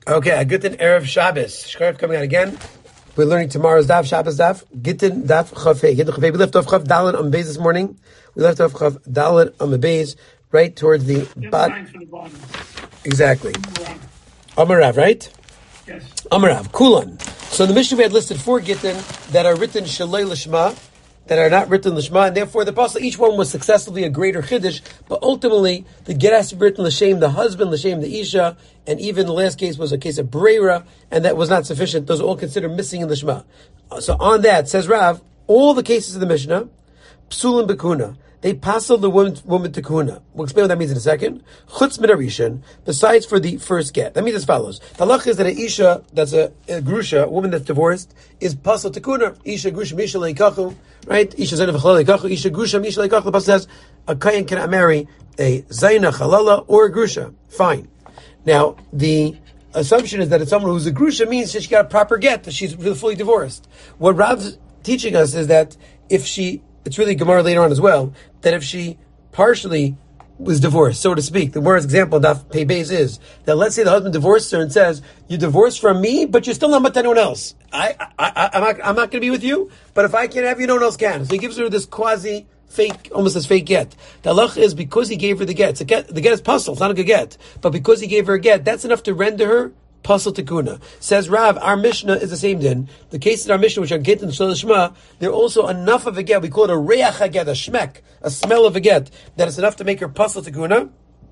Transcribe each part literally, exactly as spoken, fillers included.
Okay, Gittin Erev Shabbos. Shkarif coming out again. We're learning tomorrow's Daf, Shabbos Daf. Gittin Daf Chafei. Gittin Chafei. We left off Chaf Dalet on Beis this morning. We left off Chaf Dalet on the Beis, right towards the bottom. Exactly. Amarav, right? Yes. Amarav. Kulan. So in the Mishnah we had listed four Gittin that are written Shalei Lishma, that are not written Lishma, and therefore the apostle, each one was successively a greater Chiddush, but ultimately the get has to be written L'Shem the husband, L'Shem the Isha, and even the last case was a case of Breira, and that was not sufficient. Those are all considered missing in Lishma. So on that, says Rav, all the cases of the Mishnah, Psulim Bekuna, they passed the woman, woman to kuna. We'll explain what that means in a second. Chutz min harishan, besides for the first get. That means as follows. The halach is that an isha, that's a, a grusha, a woman that's divorced, is pasal to kuna. Isha grusha misha leikachu, right? Isha zayna v'chalala leikachu. Isha grusha misha leikachu. The pasal says, a kayan cannot marry a zayna, chalala, or a grusha. Fine. Now, the assumption is that it's someone who's a grusha means that she got a proper get, that she's fully divorced. What Rav's teaching us is that if she, it's really Gemara later on as well, that if she partially was divorced, so to speak, the worst example of Pei Beis is that let's say the husband divorced her and says, "You divorced from me, but you're still not with anyone else. I, I, I, I'm not, I'm not going to be with you. But if I can't have you, no one else can." So he gives her this quasi fake, almost as fake get. The halach is because he gave her the get. It's a get the get is puzzle. It's not a good get, but because he gave her a get, that's enough to render her Pasal Tikuna. Says Rav, our Mishnah is the same din. The cases in our Mishnah, which are get and Shema, they're also enough of a get. We call it a reach haget, a shmek, a smell of a get, that it's enough to make her Pasal Tikuna,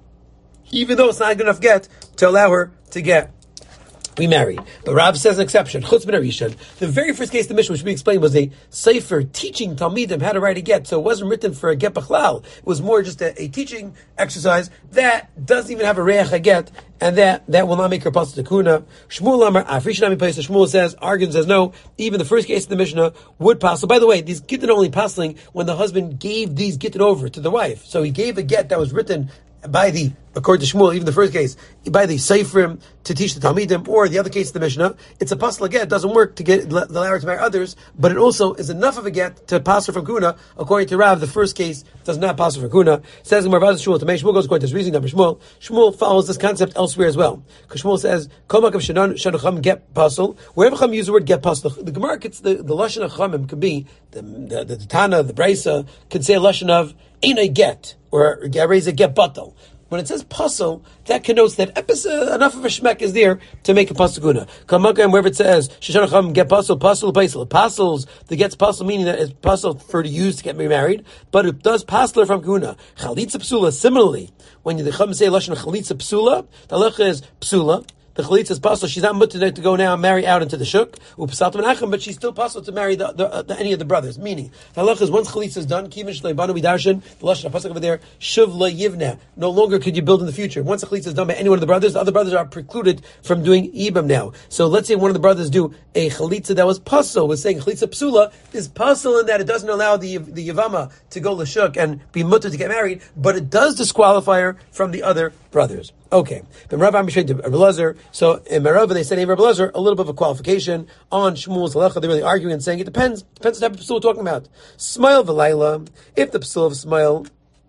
even though it's not a good enough get to allow her to get remarried. But Rav says an exception. Chutz min harishan. The very first case of the Mishnah, which we explained, was a sefer teaching Talmidim how to write a get. So it wasn't written for a get b'chlal. It was more just a, a teaching exercise that doesn't even have a reach haget, and that, that will not make her pasal tekuna. Shmuel Amar Afrishanami Paisa. Shmuel says, argues says no. Even the first case of the Mishnah would pasal. By the way, these gittin only pasling when the husband gave these gittin over to the wife. So he gave a get that was written by the, according to Shmuel, even the first case, by the Seifrim to teach the Talmidim, or the other case of the Mishnah, it's a pasal get. It doesn't work to get the allow her to marry others, but it also is enough of a get to pass her from kuna. According to Rav, the first case does not pass her from kuna. Says Gemara Shmuel to Shmuel goes according to his reasoning. Number Shmuel, Shmuel follows this concept elsewhere as well. Because Shmuel says, "Kol makav shenan shanucham get pasal." Wherever Chum use the word get pasal, the Gemara gets the the lashon of Chumim could be the the, the, the Tana, the Brisa could say a lashon of ain't a get or raise a get batal. When it says pasal, that connotes that epis, enough of a shmek is there to make a pasal guna. Kamakam, wherever it says sheshanacham get pasal, pasal paisel, pasals, the gets pasal meaning that it's pasal for to use to get remarried, but it does pasal from guna. Chalitza psula. Similarly, when the chum say lashon chalitza psula, the halacha is psula. The chalitza is pasal. She's not mutter to go now and marry out into the shuk. But she's still pasal to marry the, the, the, any of the brothers. Meaning, the halacha is once chalitza is done, kivin shleibanu vidarshan, the lashon pasuk over there, shuv la yivna. No longer could you build in the future. Once the chalitza is done by any one of the brothers, the other brothers are precluded from doing ibam now. So let's say one of the brothers do a chalitza that was pasal, was saying chalitza psula is pasal in that it doesn't allow the the yavama to go l'shuk and be mutter to get married, but it does disqualify her from the other brothers. Okay. Then Rav Amishay to Rabbi Lazar. So in Merava they said, hey, Rabbi Lazar, a little bit of a qualification on Shmuel's halacha. They're really arguing and saying it depends. Depends what type of psul we're talking about. Smile v'layla. If the psul of smile,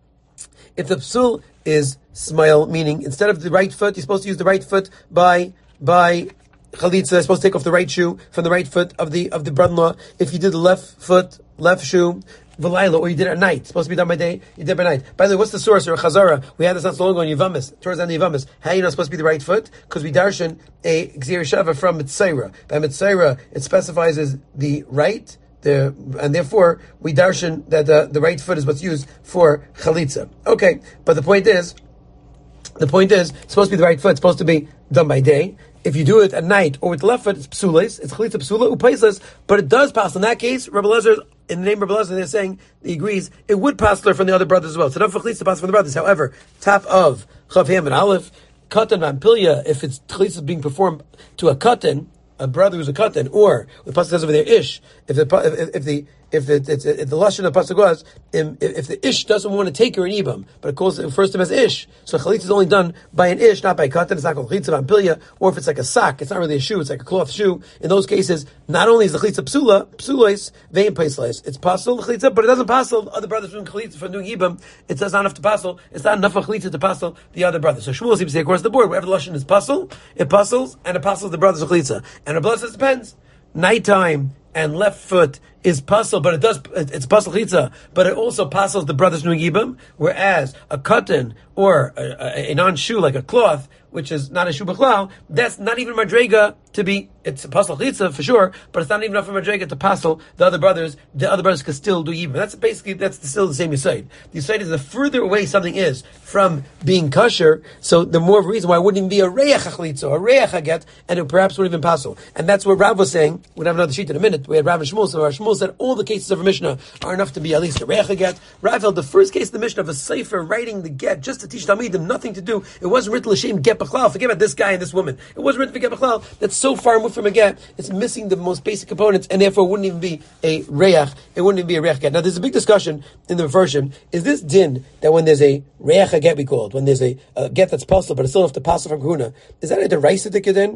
if the psul is smile, meaning instead of the right foot, you're supposed to use the right foot by by chalitza. You're supposed to take off the right shoe from the right foot of the of the brother-in-law. If you did the left foot, left shoe, V'layla, or you did it at night. It's supposed to be done by day, you did it by night. By the way, what's the source or a chazara? We had this not so long ago in Yevamis, towards the end of Yevamis. How are you not supposed to be the right foot? Because we darshan a Gzir Shava from Mitzayra. By Mitzayra, it specifies as the right, the, and therefore we darshan that the, the right foot is what's used for chalitza. Okay, but the point is, the point is, it's supposed to be the right foot, it's supposed to be done by day. If you do it at night or with the left foot, it's psules, it's chalitza psula, upaisless, but it does pass. In that case, Rabbi Lezer, in the name of Rabbi Lezer, they're saying, he agrees, it would pass from the other brothers as well. So not for chalitza pass from the brothers. However, top of Chav Ham and Aleph, katan vampilya, if it's chalitza being performed to a katan, a brother who's a katan, or the pasuk says over there, ish, if the, if, if the, if, it, it's, if the lashon of the pasuk was, if, if the ish doesn't want to take her in ibam, but it calls it refers to him as ish, so chalitza is only done by an ish, not by a katan. It's not called chalitza b'ampilya, or if it's like a sock, it's not really a shoe, it's like a cloth shoe. In those cases, not only is the chalitza psula, psulois, vein paislois, it's pasul chalitza, but it doesn't pasul other brothers from chalitza for doing ibam. It's not enough to pasul. It's not enough for chalitza to pasul the other brothers. So Shmuel seems to say across the board, wherever the lashon is pasul, it pasels and it pasels the brothers of chalitza. And Rabbi says it depends. Nighttime and left foot is pasul, but it does, it's pasul chitza, but it also pasels the brothers doing ibam, whereas a cotton or a, a, a non-shoe like a cloth, which is not a shoe b'chlal, that's not even madrega to be, it's a pasul chitza for sure, but it's not even enough for madrega to pasel the other brothers. The other brothers can still do ibam. That's basically, that's still the same yisaid. The yisaid is the further away something is from being kosher, so the more reason why it wouldn't even be a reach chalitza, a reach haget, and it perhaps wouldn't even pasel. And that's what Rav was saying. We'll have another sheet in a minute. We had Rav and Shmuel, so Rav Shmuel said all the cases of a Mishnah are enough to be at least a reach haget. Rav held the first case of the Mishnah of a sefer writing the get just to teach Talmidim, nothing to do. It wasn't written l'shem get b'chlal. Forget about this guy and this woman. It wasn't written for get b'chlal. That's so far removed from a get. It's missing the most basic components, and therefore it wouldn't even be a reach. It wouldn't even be a reach get. Now there's a big discussion in the version. Is this din that when there's a reach get, we call it, when there's a, a get that's possible, but it's still have to pass from kahuna, is that a deraisa dikadin?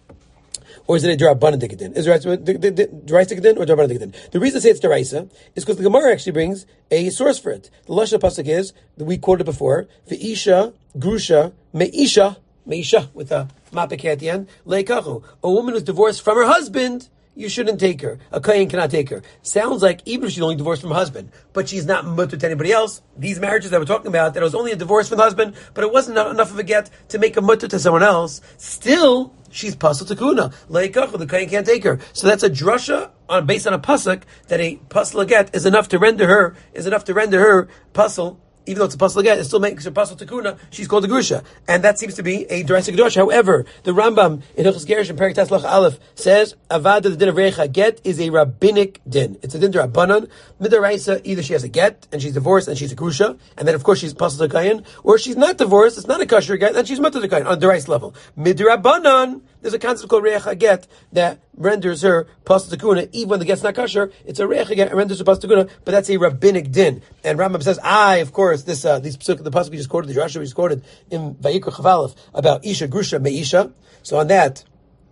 Or is it a derabanan dikadin? Is it deraisa dikadin or derabanan dikadin? The reason I say it's deraisa is because the Gemara actually brings a source for it. The lashon pasuk is that we quoted before: "Ve'isha grusha meisha meisha" with a mapik at the end. Leikachu, a woman who's divorced from her husband, you shouldn't take her. A kohen cannot take her. Sounds like even if she's only divorced from her husband, but she's not mutter to anybody else. These marriages that we're talking about, that it was only a divorce from the husband, but it wasn't enough of a get to make a mutter to someone else. Still, she's pasul tekuna. Leikachu, the kohen can't take her. So that's a drasha on based on a pasuk that a pasul get is enough to render her is enough to render her pasul. Even though it's a pasul get, it still makes her pasul tekuna. She's called a grusha, and that seems to be a deraisa kedosh. However, the Rambam in Hilchos Gerushin Perek Tes Lach Aleph says avad the din of reicha get is a rabbinic din. It's a din derabanan midaraisa. Either she has a get and she's divorced and she's a grusha, and then of course she's pasul tekayin, or she's not divorced, it's not a kosher get, and she's mutter tekayin on the deraisa level. Midarabanan, there's a concept called reicha get that renders her pasul tekuna. Even when the get's not kosher, it's a reicha get and renders her pasul tekuna, but that's a rabbinic din. And Rambam says, I of course. This uh, these the pasuk we just quoted, the Rashi we just quoted in Vayikra Chavalef about Isha Grusha Meisha. So on that,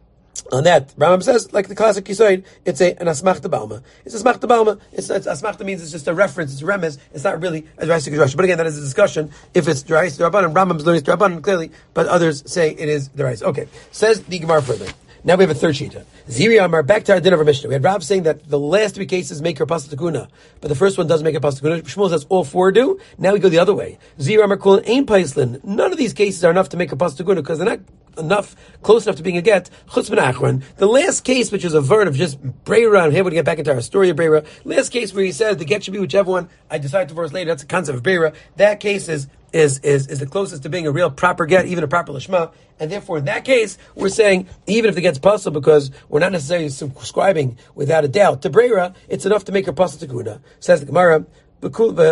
on that, Rambam says, like the classic Yisoid, it's a an asmachta balma. It's a asmachta balma. It's, it's asmachta means it's just a reference. It's a remez. It's not really a Rashi Rashi. But again, that is a discussion. If it's Rashi Rabbanan, Rambam's learning Rabbanan clearly, but others say it is the Rashi. Okay, says the Gemara further. Now we have a third shita. Ziri Amar, back to our din of our Mishnah. We had Rav saying that the last three cases make her pasul tekuna, but the first one doesn't make her pasul tekuna. Shmuel says all four do. Now we go the other way. Ziri Amar Kulin Ein Paislin. None of these cases are enough to make her pasul tekuna because they're not enough, close enough to being a get. Chutz ben Achron. The last case, which is a vert of just Breira, and here we're going to get back into our story of Breira. Last case where he says the get should be whichever one I decide to divorce later. That's the concept of Breira. That case is is is is the closest to being a real proper get, even a proper lishma. And therefore, in that case, we're saying, even if the get's pasul, because we're not necessarily subscribing without a doubt to Breira, it's enough to make her pasul tekuna. Says the Gemara, the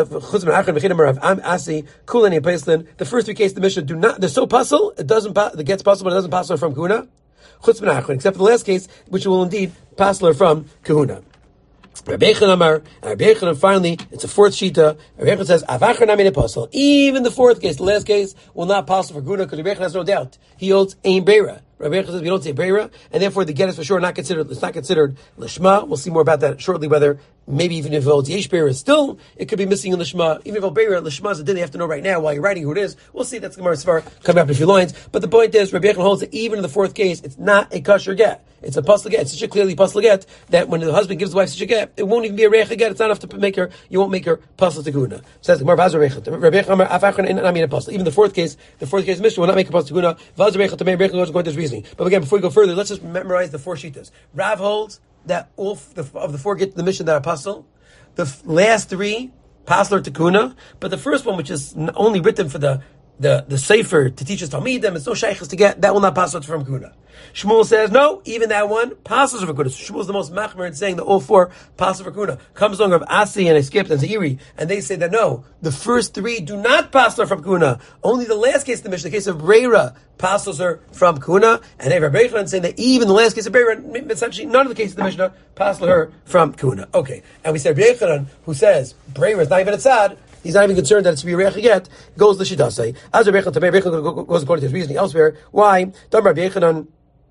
first three cases of the Mishnah do not, they're so pasul, it doesn't, the get's pasul, but it doesn't pasul from kahuna. Except for the last case, which will indeed pasul her from kahuna. Rabbi Yechon Amar, and Rabbi Yechon, finally, it's a fourth shita. Rabbi Yechon says, Avachar namine pasul. Even the fourth case, the last case, will not pasul for guna, because Rabbi Yechon has no doubt. He holds ein beira. Rabbi Yechon says we don't say beira, and therefore the get is for sure not considered, it's not considered lishma. We'll see more about that shortly, whether maybe even if it holds yesh beira, still, it could be missing in lishma. Even if it beira, lishma is a din you have to know right now while you're writing who it is. We'll see, that's Gemara Svar, coming up in a few lines. But the point is, Rabbi Yechon holds that even in the fourth case, it's not a kosher get. It's a pasul get. It's such a clearly pasul get that when the husband gives the wife such a get, it won't even be a reicha get. It's not enough to make her, you won't make her pasul tekuna. Says the Gemara, Vaz Rabbi Yechon Amar, Avachar namine pasul. Even the fourth case, the fourth case Mishnah will not make a pasul tekuna. Vaz Rabbi Yechon, Rabbi Yechon goes according to his reasoning. But again, before we go further, let's just memorize the four shitas. Rav holds that all f- the, of the four get to the mission that are pasul. The f- last three, pasler tekuna, but the first one, which is only written for the the, the Sefer to teach us Talmidim, it's no shaykhs to get, that will not pass out from Kuna. Shmuel says, no, even that one passes for Kuna. So Shmuel's the most machmer in saying that all four pass for Kuna. Comes along of Asi and I skipped and Zairi, and they say that no, the first three do not pass from Kuna. Only the last case of the Mishnah, the case of Breira, passes her from Kuna, and Ever Beichlan saying that even the last case of Breira, essentially none of the cases of the Mishnah pass her from Kuna. Okay, and we said Beichlan, who says Breira is not even a tzad, he's not even concerned that it's to be Reich yet, goes the Shidasai. As Rabbi Yechanan goes according to his reasoning elsewhere. Why? Damar Rabbi Yechanan,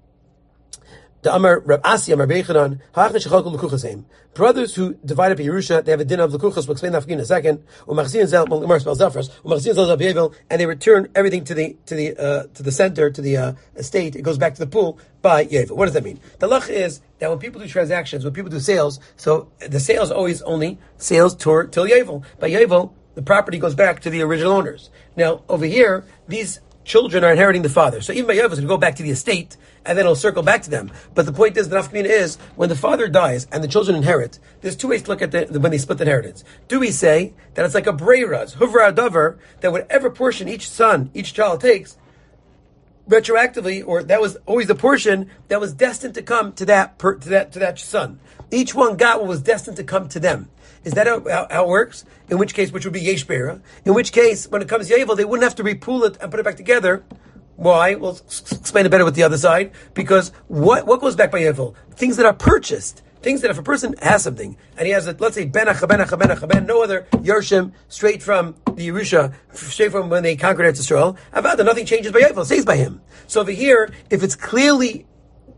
the Amar Rab Asi Amar Rabbi Yechanan, Ha'achne shechalku l'kuchasim. Brothers who divide up Yerusha, they have a din of l'kuchas. We'll explain that in a second. Umachzin zel, Gemara spells that first. Umachzin zel zel b'yevel, and they return everything to the to the uh, to the center, to the uh, estate. It goes back to the pool by Yevel. What does that mean? The lach is that when people do transactions, when people do sales, so the sales always only sales till till Yevel. By Yevel, the property goes back to the original owners. Now, over here, these children are inheriting the father. So even by Yevel, it's going to go back to the estate, and then it'll circle back to them. But the point is, the nafkamina is, when the father dies and the children inherit, there's two ways to look at the, when they split the inheritance. Do we say that it's like a breiras, huvra adavar, that whatever portion each son, each child takes, retroactively, or that was always the portion that was destined to come to that per, to that to that son. Each one got what was destined to come to them. Is that how, how, how it works? In which case, which would be yesh beira. In which case, when it comes to Yevel, they wouldn't have to repool it and put it back together. Why? We'll s- explain it better with the other side. Because what what goes back by Yevel? Things that are purchased. Things that if a person has something, and he has, a, let's say, ben achaben achaben achaben, no other Yershim, straight from the Yerusha, straight from when they conquered Eretz Yisrael, Avada, nothing changes by Yevel, it stays by him. So over here, if it's clearly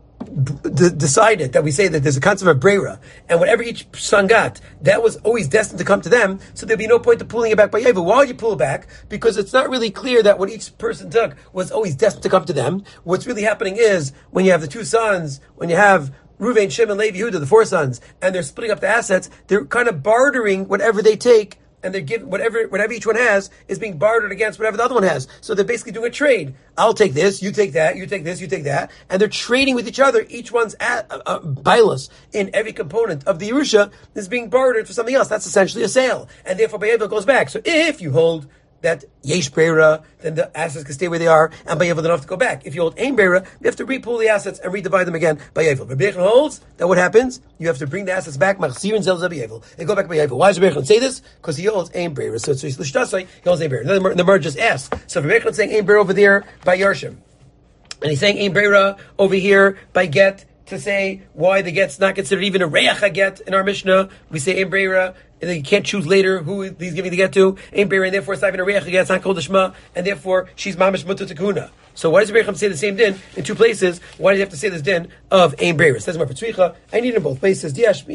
D- decided that we say that there's a concept of Breira, and whatever each son got, that was always destined to come to them, so there'd be no point to pulling it back by Yevel. Why would you pull it back? Because it's not really clear that what each person took was always destined to come to them. What's really happening is, when you have the two sons, when you have Reuven, Shimon, Levi, Yehuda, the four sons, and they're splitting up the assets, they're kind of bartering whatever they take, and they're giving whatever whatever each one has is being bartered against whatever the other one has. So they're basically doing a trade. I'll take this, you take that, you take this, you take that, and they're trading with each other. Each one's at uh, uh, bilus in every component of the Yerusha is being bartered for something else. That's essentially a sale, and therefore Bayevel goes back. So if you hold that yesh beira, then the assets can stay where they are, and by Yevel they don't have to go back. If you hold ein beira, you have to repool the assets and redivide them again by Yevel. Rabbi Yechon holds that what happens, you have to bring the assets back, machzirin zel zel Yevel, and go back by Yevel. Why does Rabbi Yechon say this? Because he holds ein beira. So it's l'shtasai, he holds ein beira. Then the Mer just asks. So Rabbi Yechon saying ein beira over there by Yarshim, and he's saying ein beira over here by get, to say why the get's not considered even a reach get in our Mishnah. We say ein beira, and then you can't choose later who he's giving the get to. Ein beira, and therefore it's not even a reach get, it's not called a shema, and therefore she's mamish mutter tekuna. So why does Rabbi Yechon say the same din in two places? Why does he have to say this din of ein beira? It says more for tzricha. I need it in both places.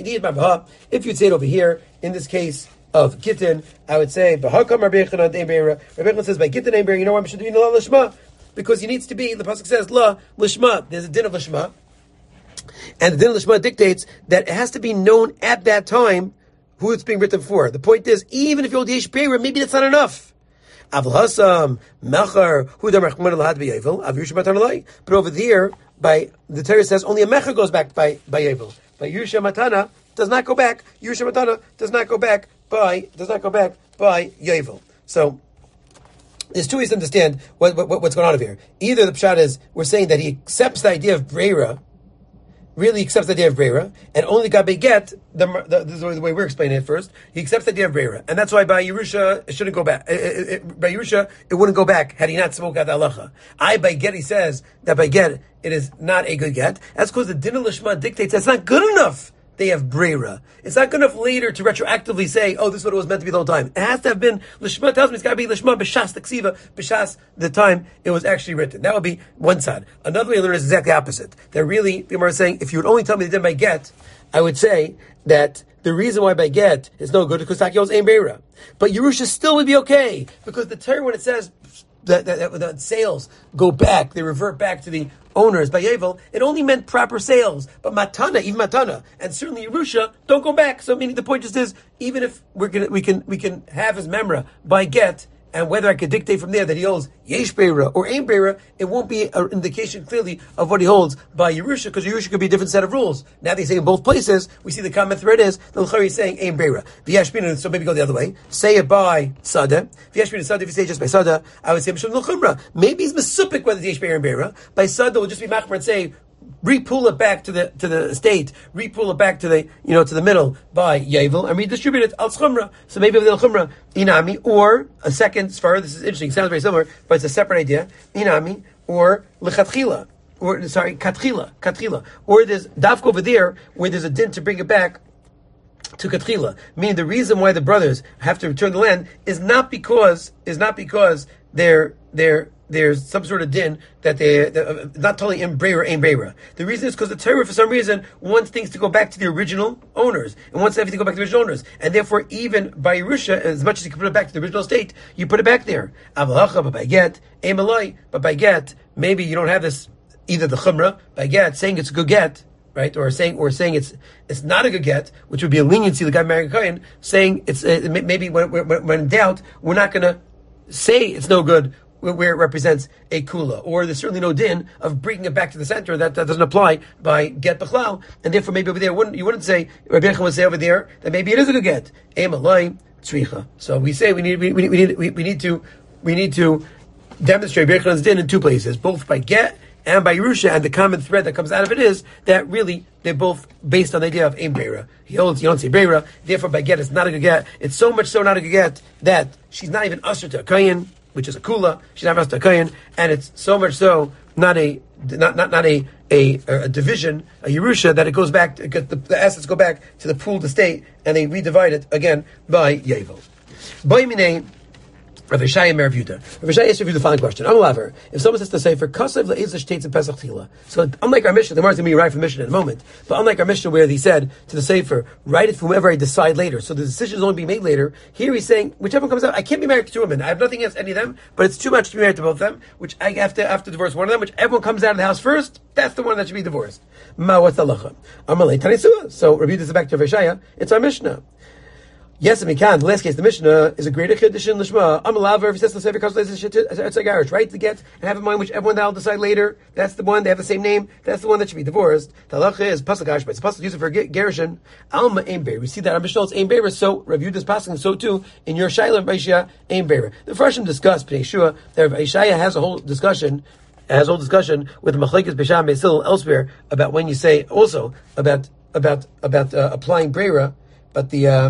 If you'd say it over here, in this case of Gittin, I would say, B'hakam Rabbi Yechon on ein beira. Rabbi Yechon says by Gittin ein beira, you know why we should do la lishma? Because he needs to be, the pasuk says, la lishma. There's a din of lishma. And the din of lishma dictates that it has to be known at that time who it's being written for. The point is, even if you hold yesh beira, maybe that's not enough. Avl hasam mechar hu da mechman lahad b'yevel av yusha matanalai. But over here, by the Torah says only a mecher goes back by by yevel. By yusha matana does not go back. Yusha matana does not go back by does not go back by yevel. So there's two ways to understand what, what what's going on over here. Either the pshat is we're saying that he accepts the idea of breira, really accepts the idea of Breira, and only got beget, the, the, this is the way we're explaining it first, he accepts the idea of Breira. And that's why by Yerusha, it shouldn't go back. It, it, it, by Yerusha, it wouldn't go back had he not spoke out the halacha. I, by get, he says that by get, it is not a good get. That's because the din of Lishma dictates that's not good enough. They have Breira. It's not good enough later to retroactively say, oh, this is what it was meant to be the whole time. It has to have been, Lishma tells me it's got to be Lishma b'shas t'ksiva, b'shas the time it was actually written. That would be one side. Another way to learn is exactly opposite. That really, the Gemara is saying, if you would only tell me the din by get, I would say that the reason why by get is no good is because Taki holds ein Breira. But Yerusha still would be okay, because the Torah, when it says that, that, that, that sales go back, they revert back to the owners by Yevel, it only meant proper sales. But Matana, even Matana, and certainly Yerusha, don't go back. So meaning the point just is, even if we're gonna, we can we can have his memra by get, and whether I could dictate from there that he holds yesh beira or ain beira, it won't be an indication clearly of what he holds by Yerusha, because Yerusha could be a different set of rules. Now they say in both places, we see the common thread is, the L'chari is saying ain beira. V'yashbina, so maybe go the other way. Say it by Sada. V'yashbina Sada, if you say just by Sada, I would say Mishum L'chumra. Maybe he's mesupik whether it's yesh beira and beira. By Sada, we'll just be machmer and say, re-pull it back to the to the state, re-pull it back to the you know to the middle by Yavel, and redistribute it al chumra. So maybe with al chumra inami, or a second svara. This is interesting. Sounds very similar, but it's a separate idea. Inami or lechatchila, or sorry, katchila, katchila, or there's dafka over there where there's a din to bring it back to katchila. Meaning the reason why the brothers have to return the land is not because is not because they're they're there's some sort of din that they uh, not totally in breira, ain breira. The reason is because the Torah, for some reason, wants things to go back to the original owners and wants everything to go back to the original owners. And therefore, even by Yerusha, as much as you can put it back to the original state, you put it back there. Avalacha, but by get, ain malai, but by get, maybe you don't have this either the chumrah by get saying it's a good get, right, or saying or saying it's it's not a good get, which would be a leniency. The guy marrying a kohen saying it's uh, maybe when, when, when in doubt, we're not going to say it's no good where it represents a kula, or there's certainly no din of bringing it back to the center. That, that doesn't apply by get b'chlal, and therefore maybe over there wouldn't you wouldn't say Rabbi Yechon would say over there that maybe it is a good get. Emalai tzricha. So we say we need we, we, we need we, we need to we need to demonstrate Rabbi Yechon's din in two places, both by get and by Yerusha, and the common thread that comes out of it is that really they're both based on the idea of ain beira. He holds you don't say beira, therefore by get it's not a good get. It's so much so not a good get that she's not even usher to a kohen, which is a kula, she's not a kohen, and it's so much so not a not not not a a, a division, a Yerusha, that it goes back to, the, the assets go back to the pooled estate, and they redivide it again by Yevel. Boimine Rav Yeshaya Mer Yehuda. Rav Yeshaya asked the following question: I'm a laver. If someone says to say for kasav le'ezah shtates in Pesach Tchila, so unlike our Mishnah, the Gemara is going to be right from Mishnah in a moment, but unlike our Mishnah where he said to the sefer, write it for whomever I decide later, so the decision is only being made later. Here he's saying whichever one comes out, I can't be married to two women. I have nothing against any of them, but it's too much to be married to both of them. Which I have to have to divorce one of them. Whichever one comes out of the house first, that's the one that should be divorced. Ma what's the halacha? Amalei tanisua. So Rabbi Yehuda back to Rav Yeshaya. It's our Mishnah. Yes, and we can. The last case, the Mishnah is a greater chiddush in Lishma. I'm a laver. If he says the sefer comes it's a garage, right? To get and have in mind which everyone that'll decide later. That's the one. They have the same name. That's the one that should be divorced. The halacha is pasuk garish, but it's pasuk use it for gerushin. Alma ain beira. We see that our Mishnah is ain beira. So Rav Yehuda's passing so too in your Shaila Rav ain beira. The Farshim discussed Pnei Yeshua that Rav Yeshaya has a whole discussion. Has a whole discussion with Machlekes Bisham Beisil elsewhere about when you say also about about about uh, applying beira, but the. Uh,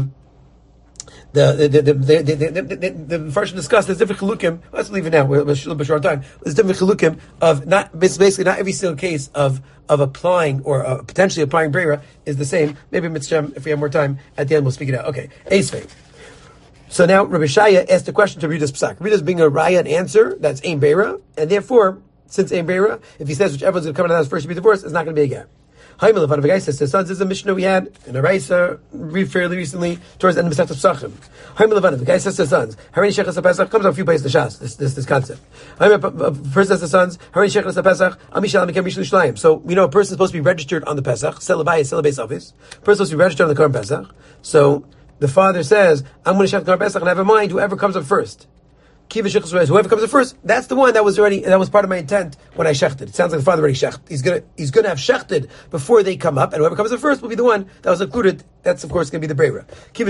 The the the the the the, the, the, the first discussed there's different chilukim. Let's leave it now. We're a little bit short on time. There's different chilukim of not basically not every single case of of applying or uh, potentially applying breira is the same. Maybe Mitzvah, if we have more time at the end, we'll speak it out. Okay, Eisvei. So now Rabbi Shaya asked a question to Rita's Psak. Rita's being a raya an answer that's ain beira, and therefore since ain beira, if he says whichever one's going to come out of the house first to be divorced, it's not going to be a get. Haimel of guy says to sons is a Mishnah we had in a Raisa fairly recently towards the end of Masechet Pesachim. Haimel of the guy says to sons, Harini Shechas Pesach comes out a few places to Shas. This this this concept. Haimel first says to sons, Harini Shechas Pesach Amishalam Mekem Mishlu Shleim. So we know a person is supposed to be registered on the Pesach. Selabai Selabais office. Person is supposed to be registered on the current Pesach. So the father says, I'm going to shech the current Pesach and have in mind whoever comes up first. Whoever comes up first, that's the one that was already that was part of my intent when I shechted. It sounds like the father already shechted. He's gonna he's gonna have shechted before they come up, and whoever comes up first will be the one that was included. That's of course going to be the breira.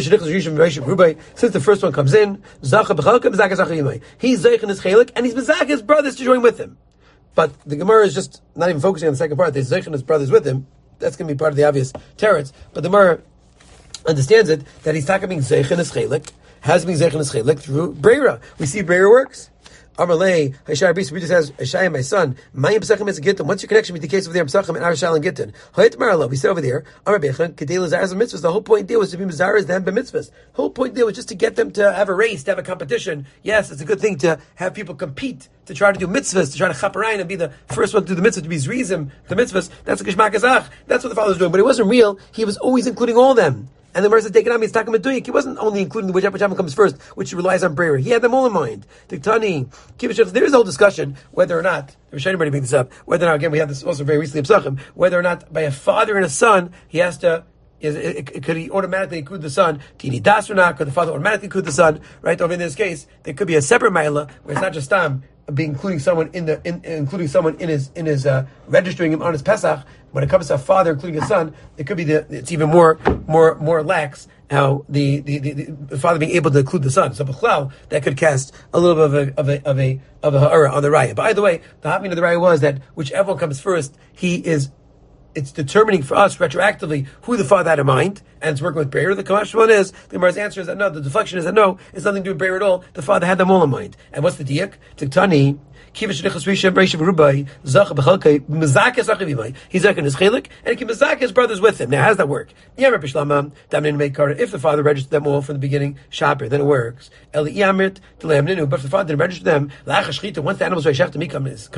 Since the first one comes in, he's zeich in his chelik, and he's bezak his brothers to join with him. But the Gemara is just not even focusing on the second part. There's zeich and his brothers with him. That's going to be part of the obvious teretz. But the Gemara understands it that he's talking about zeich in his chelik. Has been zeichen eschelek through breira. We see breira works. Amalei Hashar Bris just says Hashai my son. Mayim Pesachim is a gittin. What's your connection with the case of the Pesachim and Arshal and Gittin? Hayit Marla. We said over there. Amar Bechan Kedei Lazar's mitzvahs. The whole point there was to be Mazaras them b'mitzvahs. The whole point there was just to get them to have a race, to have a competition. Yes, it's a good thing to have people compete, to try to do mitzvahs, to try to chaparayin and be the first one to do the mitzvah, to be zrizim, the mitzvahs. That's a kishmak azach. That's what the father was doing. But it wasn't real. He was always including all of them. And the Gemara says, take it on me, it's talking about doing. He wasn't only including the whichever whichever comes first, which relies on prayer. He had them all in mind. Tiktani, Kivishach, there is a whole discussion whether or not, I'm sure anybody bring this up, whether or not, again, we had this also very recently, Psachim, whether or not by a father and a son, he has to, Is it, it, could he automatically include the son? Tini das or not? Could the father automatically include the son? Right? Over in this case, there could be a separate ma'ila where it's not just tam, be including someone in the in, including someone in his in his uh, registering him on his Pesach. When it comes to a father including a son, it could be the it's even more more more lax how the the, the, the father being able to include the son. So b'chlal, that could cast a little bit of a of a of a of a ha'ara on the raya. By the way, the happening of the raya was that whichever one comes first, he is. It's determining for us retroactively who the father had in mind, and it's working with Breira. The Kamash one is, the Gemara's answer is that no, the deflection is that no, it's nothing to do with Breira at all. The father had them all in mind. And what's the diak? Tiktani, Kiva Shenichas Rishon, Reishav Rubai, Zacha Bechalkai, Mezakis Achivimai. He's like in his chelik, and he can mezak his brothers with him. Now, how does that work? Yeah, Rabbi Shlama, Damnin Meikar, if the father registered them all from the beginning, Shaper, then it works. Eli Yamrit, Delam Ninu, but if the father didn't register them, Lacha Shchita, once the animals are Shechta, Mi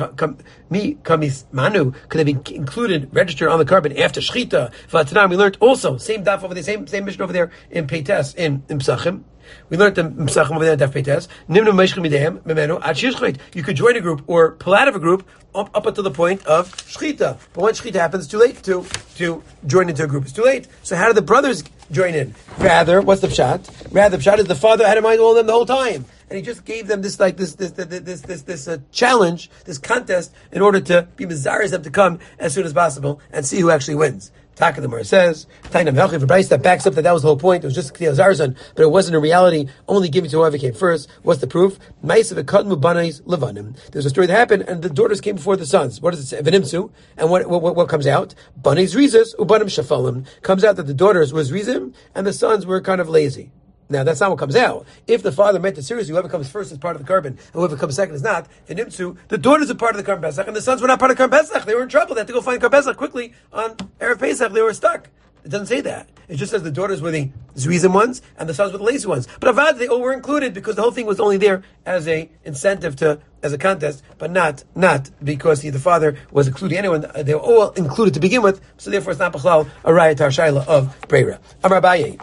Kamis Manu, could they be included, registered on the carbon after Shchita? Vatanam, we learned also, same daf over there, same, same mission over there in Peites, in, in Psachim. We learned the Psachim over there in Daf Peites. Nimnu Meishchim Midayim, Memenu, Ad Shchit. You could join a group or pull out of a group up, up until the point of Shchita. But when Shchita happens, it's too late to, to join into a group. It's too late. So how do the brothers join in? Rather, what's the pshat? Rather, the pshat is the father had in mind all of them the whole time. And he just gave them this, like, this, this, this, this, this, this uh, challenge, this contest, in order to be Mazaris them to come as soon as possible and see who actually wins. Taka the Gemara says, Tainam Helchiv Bryce that backs up that that was the whole point. It was just K'tiyah Zarzan, but it wasn't in reality only given to whoever came first. What's the proof? Ma'asav Ekadmu Banais Levanim. There's a story that happened, and the daughters came before the sons. What does it say? Venimsu. And what, what, what comes out? Banais Rizas Ubanim Shafalim. Comes out that the daughters was Rizim, and the sons were kind of lazy. Now, that's not what comes out. If the father meant it seriously, whoever comes first is part of the carbon, and whoever comes second is not. Venimsu, the daughters are part of the carbon Pesach, and the sons were not part of carbon Pesach. They were in trouble. They had to go find carbon Pesach quickly on Erev Pesach. They were stuck. It doesn't say that. It just says the daughters were the Zrizim ones, and the sons were the lazy ones. But Avad, they all were included because the whole thing was only there as a incentive to, as a contest, but not, not because he, the father was including anyone. They were all included to begin with, so therefore it's not B'chlal, a raya tar shayla of Breira. Amar Abaye.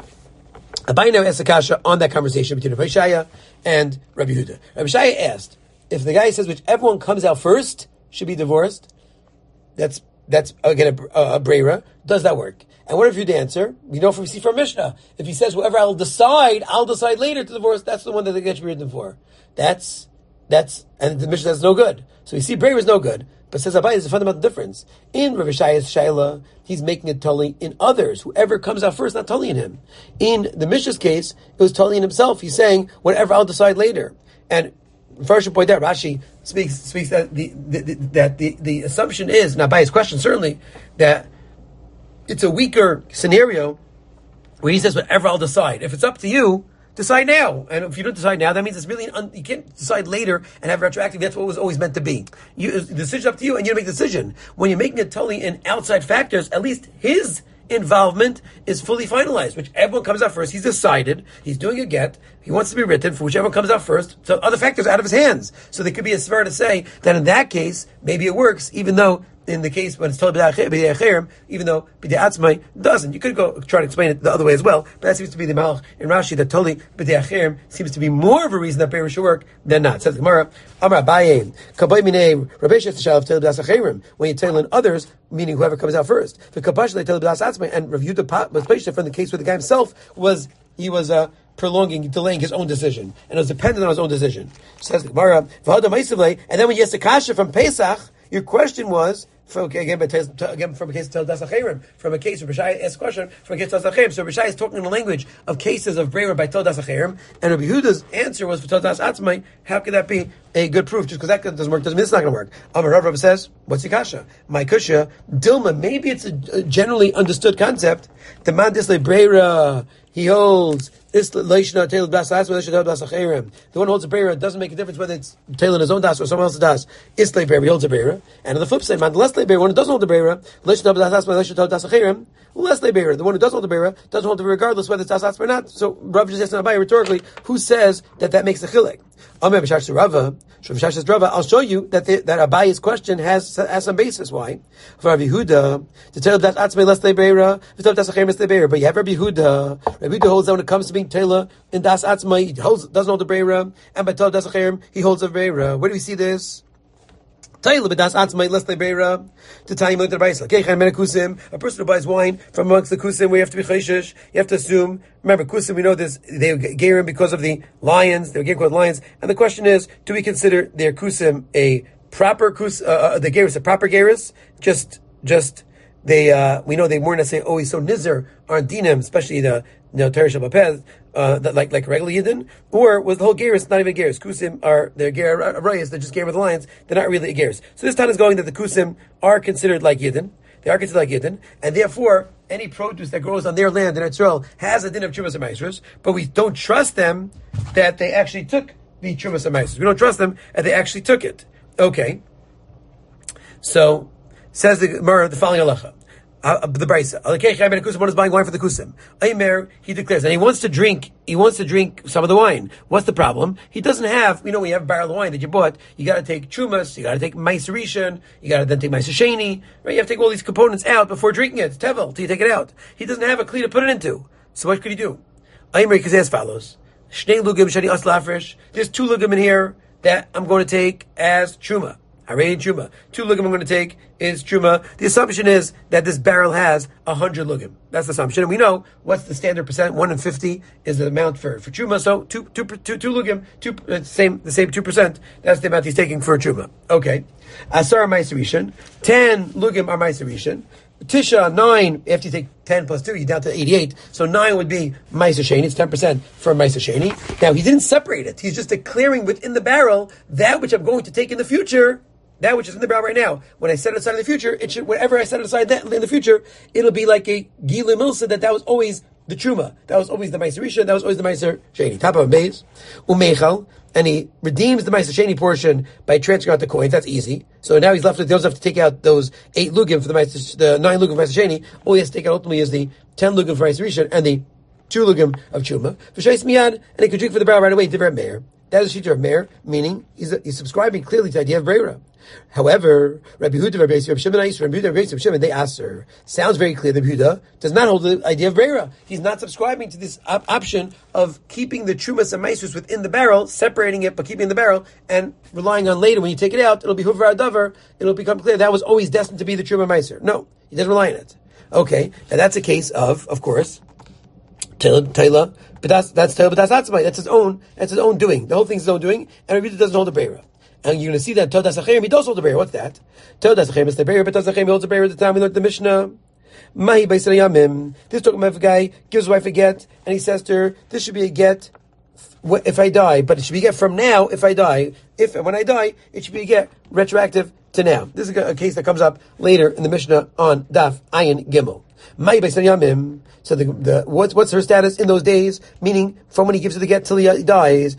Abaye now asked a kasha on that conversation between Rabbi Shaya and Rabbi Yehuda. Rabbi Shaya asked, if the guy says whichever one comes out first should be divorced, that's, that's again a, a, a Breira, does that work? And what if you answer? We know from see from Mishnah. If he says whoever I'll decide, I'll decide later to divorce, that's the one that they get written for. That's that's and the Mishnah says no good. So you see, Breira is no good. But says Abaye, there's a fundamental difference. In Rav Shaya's Shaila, he's making it totally in others. Whoever comes out first, not totally in him. In the Mishnah's case, it was totally in himself. He's saying, whatever, I'll decide later. And first, you point out, Rashi speaks speaks that the, the, the that the, the assumption is, and Abaye's question certainly, that it's a weaker scenario where he says, whatever, I'll decide. If it's up to you, decide now. And if you don't decide now, that means it's really, un- you can't decide later and have retroactive. That's what it was always meant to be. You, the decision's up to you and you make the decision. When you're making it totally in outside factors, at least his involvement is fully finalized, which everyone comes out first. He's decided, he's doing a get, he wants to be written for whichever comes out first. So other factors are out of his hands. So there could be a svar to say that in that case, maybe it works, even though in the case when it's told b'dei acherim, even though b'dei atzmai doesn't. You could go try to explain it the other way as well, but that seems to be the malach in Rashi that totally b'dei acherim seems to be more of a reason that Breira should work than not. Says the Gemara, Amar Abaye, kabay minei Rabbi Sheshes shalav tel b'das acherim. When you tell in others, meaning whoever comes out first. The kabash they tell b'das atzmai and reviewed the was placed from the case where the guy himself was he was uh, prolonging, delaying his own decision, and it was dependent on his own decision. Says the Gemara, and then when you ask the kasha from Pesach, your question was. From, again, again, from a case of Tel Das Acherim, from a case where Bishai asks a question, from a case of Tel Das Acherim. So Bishai is talking in the language of cases of Breira by Tel Das Acherim, and Rabbi Yehuda's answer was for Tel Das Atzmai. How could that be a good proof? Just because that doesn't work doesn't mean it's not going to work. Amar Rav Rav says, what's the kasha? My kusha, Dilma, maybe it's a, a generally understood concept. The man disle Breira, he holds this leishna tail das das leishna das acherim. The one who holds a breira doesn't make a difference whether it's tail in his own das or someone else's das. It's le breira, he holds a breira. And on the flip side, man, the less le breira, one who doesn't hold the breira, leishna das das leishna das acherim, less le breira. The one who does hold the breira doesn't hold the breira regardless whether it's das das or not. So Rav just asked Abaye rhetorically, who says that that makes a chilek? Amar b'shash Rava, B'shash says Rava. I'll show you that the, that Abaye's question has has some basis. Why? For Rabbi Yehuda, to tell that atzmei less le breira, to tell das acherim less le breira. But you have Rabbi Yehuda. Rabbi Yehuda holds that when it comes to being Taylor in Das Atzmai, he holds, doesn't hold the Breira, and by Tel Das Acherim, he holds a Breira. Where do we see this? Taila b'das atzmai less lebeira to tell you the brayso. Okay, kusim. A person who buys wine from amongst the kusim, we have to be chayshish. You have to assume. Remember, kusim. We know this. They gave him because of the lions. They were gave because of lions. And the question is, do we consider their kusim a proper kus? Uh, uh, the gerus a proper gerus? Just, just they. Uh, we know they weren't necessarily always so nizer on dinim, especially the you know teresh bapez. Uh, that like like regular yidden, or was the whole gerus not even gerus? Kusim are they're ger arayas. They're just ger with the lions. They're not really a gerus. So this time is going that the kusim are considered like yidden. They are considered like yidden, and therefore any produce that grows on their land in Israel has a din of chumas and maasros. But we don't trust them that they actually took the chumas and maasros. We don't trust them that they actually took it. Okay. So says the Gemara the following halacha. Uh, the brayso. One is buying wine for the kusim. Aimer, he declares, and he wants to drink. He wants to drink some of the wine. What's the problem? He doesn't have. You know, when you have a barrel of wine that you bought, you got to take chumas, you got to take ma'aser rishon, you got to then take ma'aser sheni. Right? You have to take all these components out before drinking it. It's tevel till you take it out. He doesn't have a kli to put it into. So what could he do? Aimer, he says as follows: Shnei lugim shani as lafresh. There's two lugim in here that I'm going to take as truma. Harei truma. Two lugim I'm going to take is truma. The assumption is that this barrel has a hundred lugim. That's the assumption. And we know what's the standard percent. One in fifty is the amount for, for truma. So two, two, two, two lugim, two, uh, same, the same two percent. That's the amount he's taking for truma. Okay. Asar ma'aser rishon. Ten lugim are ma'aser rishon. Tisha, nine, after you take ten plus two, you're down to eighty-eight. So nine would be ma'aser sheni. It's ten percent for ma'aser sheni. Now, he didn't separate it. He's just declaring within the barrel that which I'm going to take in the future. That which is in the barrel right now, when I set it aside in the future, it should, whenever I set it aside that in the future, it'll be like a Gila Milsa that that was always the Truma. That was always the Meiser Rishon, that was always the Meiser Sheni. Top of a base, Umechal, and he redeems the Meiser Sheni portion by transferring out the coins. That's easy. So now he's left with, he doesn't have to take out those eight Lugim for the Meiser, the nine Lugim for Meiser Sheni. All he has to take out ultimately is the ten Lugim for Meiser Rishon and the two Lugim of Truma. V'shais Miyad, and he could drink for the barrel right away, Divrei Meir. That is a sheet of Meir, meaning he's, he's subscribing clearly to the idea of Breira. However, Rabbi Huda, Rabbi Shimon, Rabbi Huda, Rabbi Shimon, they ask her. Sounds very clear. Rabbi Huda does not hold the idea of Breira. He's not subscribing to this op- option of keeping the Trumas and Maisus within the barrel, separating it, but keeping the barrel, and relying on later when you take it out, it'll be Huvar Adavar, it'll become clear that was always destined to be the Truma Maiser. No, he doesn't rely on it. Okay, and that's a case of, of course, Taila, but that's that's Taila, but that's Atzmai. That's his own. That's his own doing. The whole thing's his own doing, and Rabbi Huda doesn't hold the Breira. And you're going to see that Todas Acherim, he does hold the Breira. What's that? Todas Acherim is the Breira, but Todas Acherim holds the Breira at the time we learned the Mishnah. Mahi Beisar Yamim. This talking about if a guy gives his wife a get, and he says to her, this should be a get if I die, but it should be a get from now if I die. If and when I die, it should be a get retroactive to now. This is a case that comes up later in the Mishnah on Daf Ayin Gimel. Mahi Beisar Yamim. So the, the what's what's her status in those days? Meaning from when he gives her the get till he uh, dies.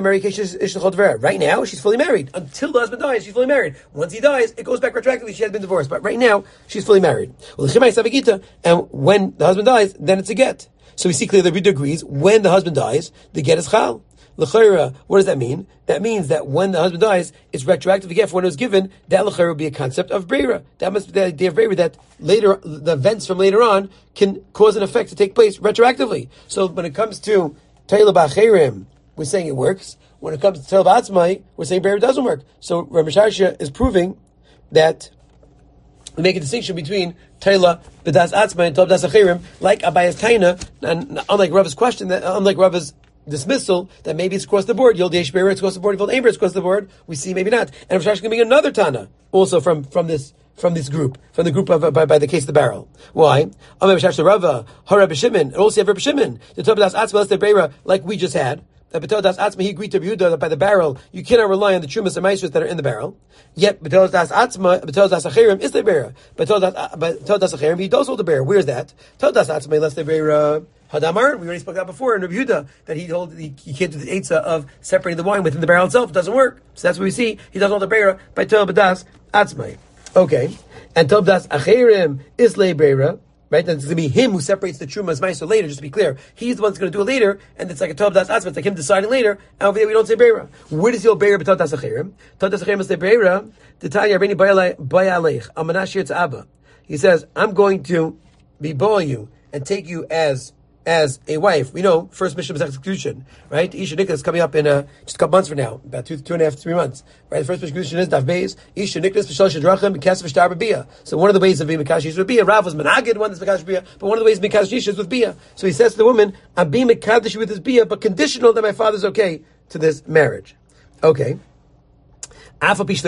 Right now she's fully married. Until the husband dies, she's fully married. Once he dies, it goes back retroactively. She has been divorced, but right now she's fully married. And when the husband dies, then it's a get. So we see clearly the Rebbe agrees when the husband dies, the get is chal. L'chayra, what does that mean? That means that when the husband dies, it's retroactive to get for when it was given. That l'chayra would be a concept of breira. That must be the idea of breira, that later, the events from later on can cause an effect to take place retroactively. So when it comes to Taila b'acherim, we're saying it works. When it comes to Taila b'atzmai, we're saying breira doesn't work. So Rabbi Sharsha is proving that we make a distinction between Taila b'das atzmai and Taila b'das acherim, like Abaya's taina, and unlike Rava's question, that unlike Rava's dismissal, that maybe it's across the board. Yol Yesh Be'er, it's across the board. Yol Amber, it's across the board. We see maybe not. And Rav Shach is going to be another Tana, also from, from this, from this group, from the group of, by, by the case of the barrel. Why? Amar Rav Shach Rava, Harab Shimon, and also Rav Shimon, the Tobadas Atzma, the Beira, like we just had. That B'todas Atzma, he agreed to Yehuda that by the barrel, you cannot rely on the Trumas and Maisros that are in the barrel. Yet, B'todas Atzma, B'todas Acherim is the Beira. B'todas Acherim, he does hold the Beira. Where's that? Todas Atzma, less the Beira. Hadamar, we already spoke about before in Rabbi Yehuda, that he told he, he can't do the eitzah of separating the wine within the barrel itself. It doesn't work. So that's what we see. He doesn't hold the beira by Tel B'das Atzmai. Okay. And Tel B'das Acherim is Le Beira. Right? Then it's going to be him who separates the Trumas Meiser later, just to be clear. He's the one that's going to do it later, and it's like a Tel B'das Atzmai. It's like him deciding later, and over there we don't say Beira. Where does he hold Beira by Tel B'das Acherim? Tel B'das Acherim is Le Beira. The Tanya Rabbeinu Bayalech, Amanashir Tz'aba. He says, I'm going to be boil you and take you as as a wife. We know first mission is execution, right? Isha Nikla is coming up in uh, just a couple months from now, about two, two and a half, three months, right? The first execution is Daf Beis. Isha Nikla B'Shal Shadrachim B'Kesef Shtar B'Bia. So one of the ways of being Mekash is with Bia. Rav was Menagid, one is Mekash Bia, but one of the ways of Mekash is with Bia. So he says to the woman, "I'm being Mekadosh with this Bia, but conditional that my father's okay to this marriage." Okay. Even if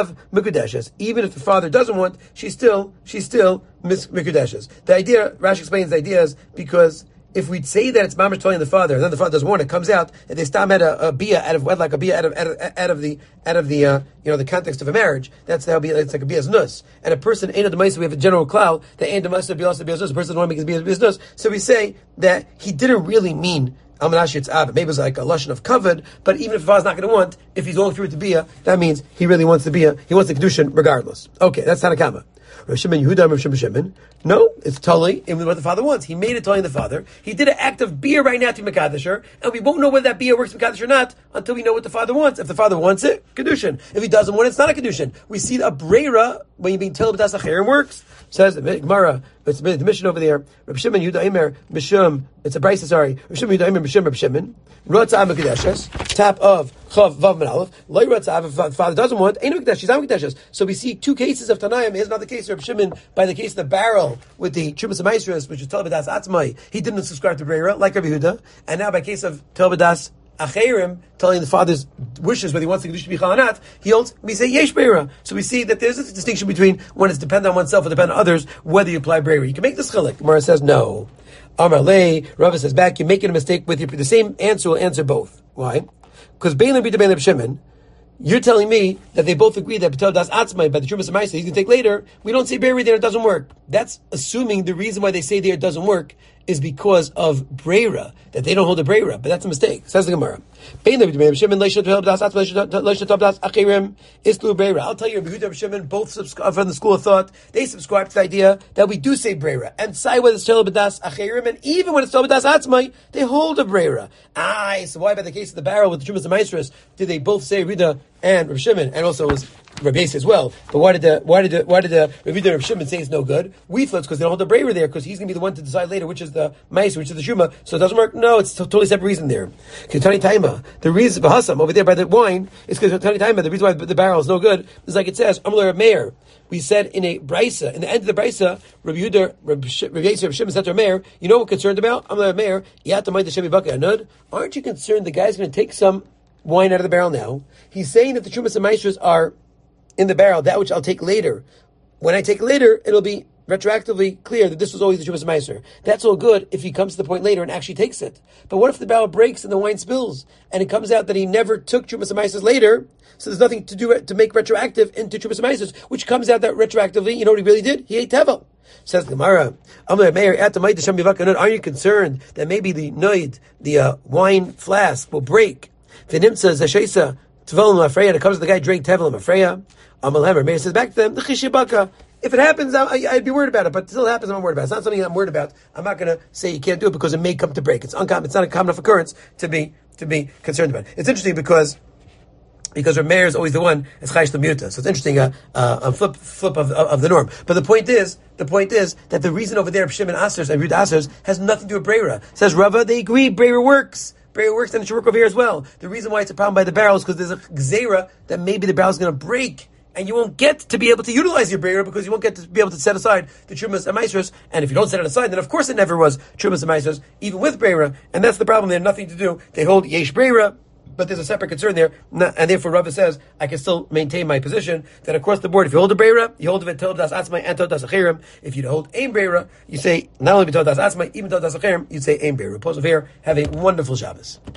the father doesn't want, she's still she's still mikudeshes. The idea, Rashi explains the idea is because if we'd say that it's mamash telling the father, and then the father doesn't want it, comes out that they stam had a, a bia out of wedlock, a bia out of out of, out of the out of the uh, you know the context of a marriage. That's how it's like a bia's nus. And a person ain't a demaisa. We have a general cloud that ain't demaisa bias bias nus. A person doesn't want to make his bias nus. So we say that he didn't really mean Almanashi it's Abba. Maybe it's like a lashon of covered, but even if the father's not going to want, if he's going through with the bia, that means he really wants the bia. He wants the kedushin regardless. Okay, that's Tanakama. Rav Shimon Yehuda, Rav Shimon. No, it's totally in what the father wants. He made it telling the father. He did an act of bia right now to Mekadesher, and we won't know whether that bia works Mekadesh or not until we know what the father wants. If the father wants it, kedushin. If he doesn't want it, it's not a kedushin. We see a breira when you're being told b'das acherim works. Says the Gemara, it's the mission over there. Rav Shimon Yehuda Eimer B'Shem. It's a brisa, sorry. Rav Shimon Yehuda Eimer B'Shem Rav Shimon. Ratzah Mekadeshes. Top of Chav Vav Men Aleph. Loi Ratzah. If the father doesn't want, ain't Mekadesh. She's not Mekadeshes. So we see two cases of Tanaim. Here's another case of Rav Shimon by the case of the barrel with the Chumas Maestros, which is Telbadas Atzmai. He didn't subscribe to breira like Rabbi Yehuda, and now by case of Telbadas Acherim, telling the father's wishes whether he wants the Kedusha to be chal or not, he holds, we say yesh breira. So we see that there's a distinction between when it's dependent on oneself or dependent on others, whether you apply breira. You can make this chilek. Gemara says no. Amar lei, Rava says back, you're making a mistake with your, the same answer will answer both. Why? Because Beilim b'da Beilim Shimon, you're telling me that they both agree that B'tel Das Atzmai by the Trumas Amaisa he's going to take later. We don't say breira there, it doesn't work. That's assuming the reason why they say there it doesn't work is because of breira, that they don't hold a breira, but that's a mistake. Says the Gemara. I'll tell you, Rabbi Yehuda and Shimon both subscribe from the school of thought. They subscribe to the idea that we do say breira, and say whether it's tel b'das acherim, and even when it's tel b'das atzmai, they hold a breira. Ah, so why by the case of the barrel with the Trumas and Maestros did they both say Yehuda and Rabbi Shimon, and also it was Rabbi Yossi as well? But why did the why did the why did the Rabbi Yehuda and Rabbi Shimon say it's no good? We thought it's because they don't hold the breira there, because he's going to be the one to decide later which is the Maestro, which is the Shuma, so it doesn't work. No, it's a totally separate reason there. Ketani Taima. The reason Bahasam over there by the wine is because Tani Taima, the reason why the barrel is no good is like it says, Amar Meir. We said in a brisa, in the end of the brisa, Rabbi Yehuda, Rabbi Yossi, Rabbi Shimon said to Meir, you know what we're concerned about? Amar Meir, aren't you concerned the guy's going to take some wine out of the barrel now? He's saying that the Trumas and Maestros are in the barrel, that which I'll take later. When I take later, it'll be retroactively clear that this was always the Trumas Meiser. That's all good if he comes to the point later and actually takes it. But what if the barrel breaks and the wine spills, and it comes out that he never took Trumas Meisers later, so there's nothing to do to make retroactive into Trumas Meisers, which comes out that retroactively, you know what he really did? He ate Tevel. Says the Gemara, are you concerned that maybe the noid, the uh, wine flask, will break? V'nimtza zeshesa Tevelim Afreya, it comes to the guy drank Tevelim Afreya. Amalhemer, Meir says back to them, the Chishibaka. If it happens, I, I'd be worried about it, but it still happens, I'm not worried about it. It's not something I'm worried about. I'm not going to say you can't do it because it may come to break. It's uncommon. It's not a common enough occurrence to be to be concerned about. It's interesting because because Rameir is always the one as Chayish Lamuta. So it's interesting, uh, uh, a flip flip of, of, of the norm. But the point is, the point is that the reason over there of Shimon Asers and Rud Asers has nothing to do with Breira. Says Rava, they agree Breira works. Breira works, and it should work over here as well. The reason why it's a problem by the barrel is because there's a gzera that maybe the barrel is going to break. And you won't get to be able to utilize your breira because you won't get to be able to set aside the Trumas and Maestros. And if you don't set it aside, then of course it never was Trumas and Maestros, even with breira. And that's the problem. They have nothing to do. They hold yesh breira, but there's a separate concern there. And therefore Rava says, I can still maintain my position that across the board, if you hold a breira, you hold it till das atzmai and till das achirim. If you hold aim breira, you say not only till das atzmai, even till das achirim, you say aim breira. Pause of here. Have a wonderful Shabbos.